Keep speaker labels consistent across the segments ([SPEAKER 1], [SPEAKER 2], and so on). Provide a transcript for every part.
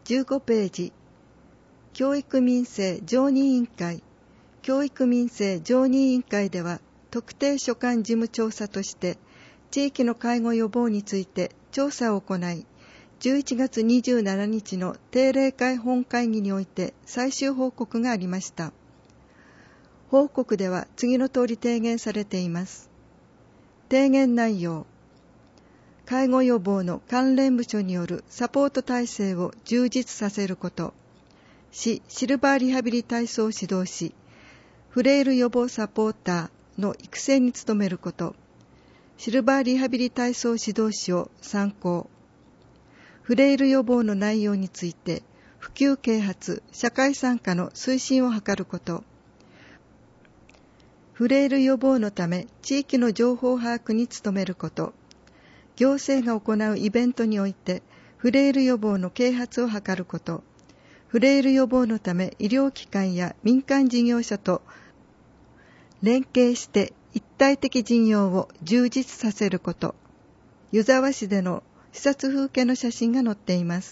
[SPEAKER 1] 15ページ、教育民生常任委員会。教育民生常任委員会では、特定所管事務調査として、地域の介護予防について調査を行い、11月27日の定例会本会議において最終報告がありました。報告では次の通り提言されています。提言内容。介護予防の関連部署によるサポート体制を充実させること。市シルバーリハビリ体操指導士、フレイル予防サポーターの育成に努めること。シルバーリハビリ体操指導士を参考。フレイル予防の内容について、普及啓発、社会参加の推進を図ること。フレイル予防のため、地域の情報把握に努めること。行政が行うイベントにおいて、フレイル予防の啓発を図ること。フレイル予防のため、医療機関や民間事業者と連携して一体的事業を充実させること。湯沢市での視察風景の写真が載っています。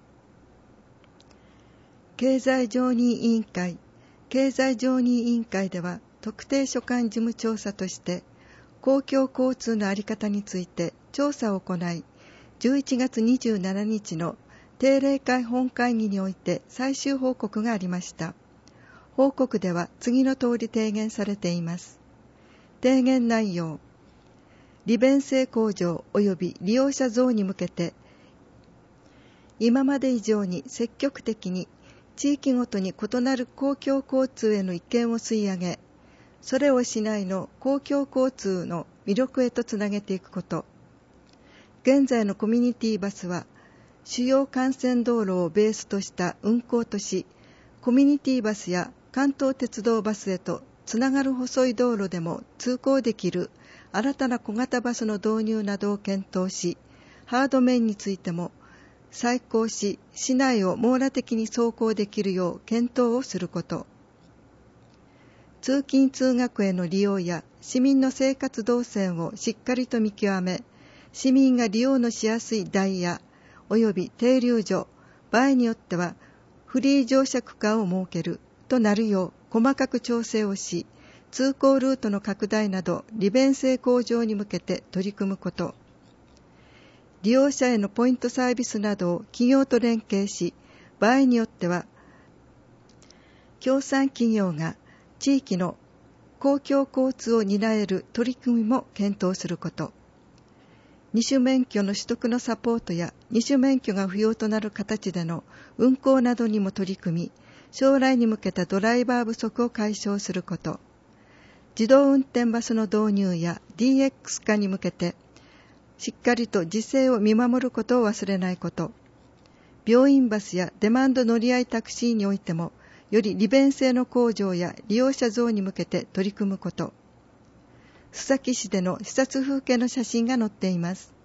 [SPEAKER 1] 経済常任委員会。経済常任委員会では、特定所管事務調査として、公共交通の在り方について調査を行い、11月27日の定例会本会議において最終報告がありました。報告では次の通り提言されています。提言内容。利便性向上及び利用者増に向けて、今まで以上に積極的に地域ごとに異なる公共交通への意見を吸い上げ、それを市内の公共交通の魅力へとつなげていくこと。現在のコミュニティバスは、主要幹線道路をベースとした運行とし、コミュニティバスや関東鉄道バスへとつながる細い道路でも通行できる新たな小型バスの導入などを検討し、ハード面についても再考し、市内を網羅的に走行できるよう検討をすること。通勤通学への利用や市民の生活動線をしっかりと見極め、市民が利用のしやすいダイヤ及び停留所、場合によってはフリー乗車区間を設けるとなるよう細かく調整をし、通行ルートの拡大など利便性向上に向けて取り組むこと。利用者へのポイントサービスなどを企業と連携し、場合によっては協賛企業が地域の公共交通を担える取り組みも検討すること。二種免許の取得のサポートや二種免許が不要となる形での運行などにも取り組み、将来に向けたドライバー不足を解消すること。自動運転バスの導入や DX 化に向けて、しっかりと時勢を見守ることを忘れないこと。病院バスやデマンド乗り合いタクシーにおいても、より利便性の向上や利用者増に向けて取り組むこと。須崎市での視察風景の写真が載っています。